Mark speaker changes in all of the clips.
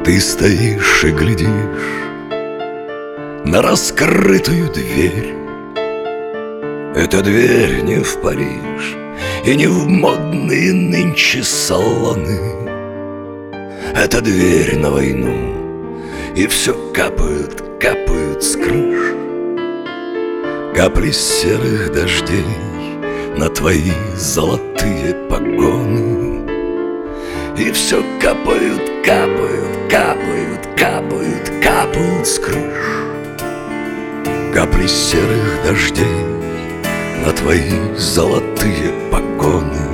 Speaker 1: Ты стоишь и глядишь на раскрытую дверь. Эта дверь не в Париж и не в модные нынче салоны. Это дверь на войну, и все капают, капают с крыш капли серых дождей на твои золотые погоны. И все капают, капают, капают, капают, капают с крыш капли серых дождей на твои золотые погоны.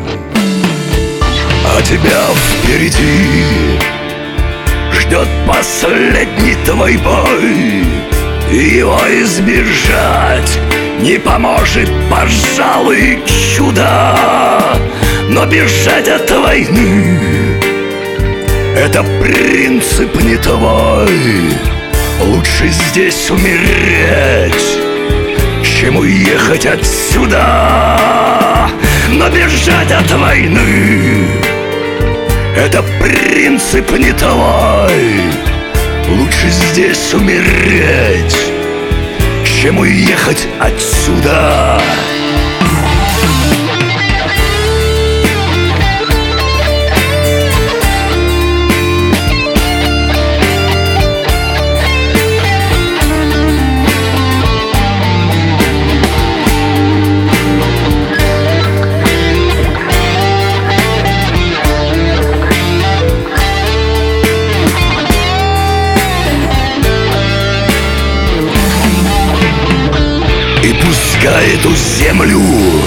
Speaker 1: А тебя впереди ждет последний твой бой, и его избежать не поможет, пожалуй, чудо. Но бежать от войны — это принцип не твой. Лучше здесь умереть, чем уехать отсюда. Но бежать от войны — это принцип не твой. Лучше здесь умереть, чем уехать отсюда. И пускай эту землю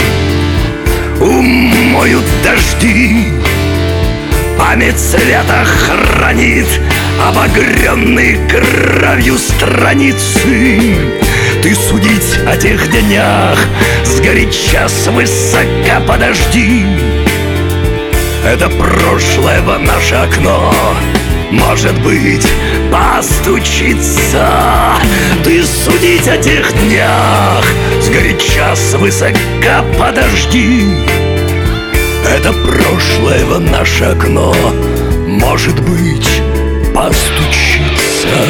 Speaker 1: умоют дожди, память света хранит обогренные кровью страницы. Ты судить о тех днях сгоряча свысока подожди. Это прошлое в наше окно, может быть, постучится. Ты судить о тех днях сгоряча свысока подожди. Это прошлое в наше окно, может быть, постучится.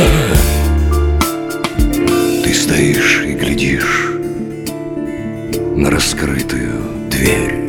Speaker 1: Ты стоишь и глядишь на раскрытую дверь.